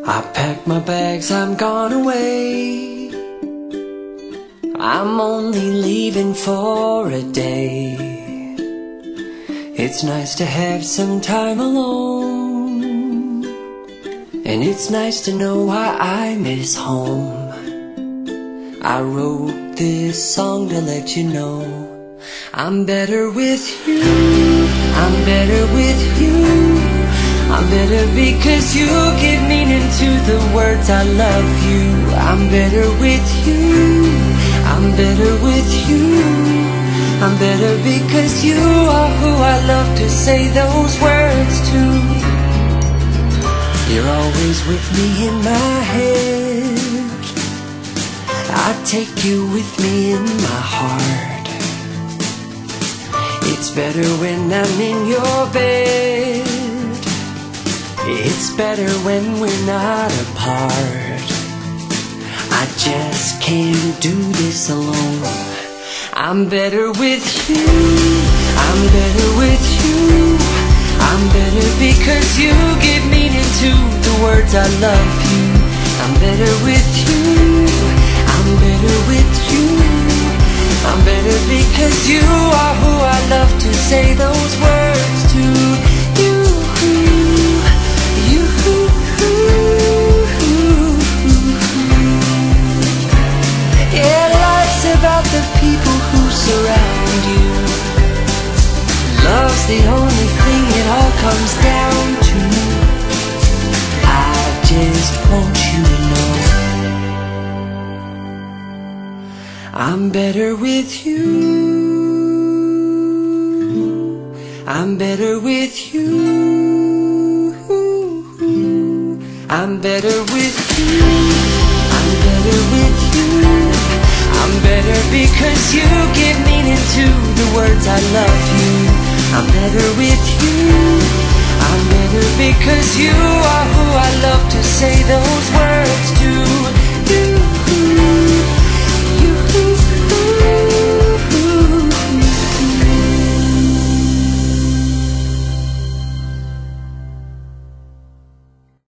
I packed my bags, I'm gone away. I'm only leaving for a day. It's nice to have some time alone, and it's nice to know why I miss home. I wrote this song to let you know I'm better with you, I'm better with you. I'm better because you give meaning to the words I love you. I'm better with you, I'm better with you. I'm better because you are who I love to say those words to. You're always with me in my head. I take you with me in my heart. It's better when I'm in your bed. It's better when we're not apart. I just can't do this alone. I'm better with you, I'm better with you. I'm better because you give meaning to the words I love you. I'm better with you, I'm better with you. I'm better because you are who I love to say those words to. About the people who surround you. Love's the only thing it all comes down to. I just want you to know I'm better with you, I'm better with you. I'm better with you, I'm better with you. I'm better because you give meaning to the words I love you. I'm better with you, I'm better because you are who I love to say those words.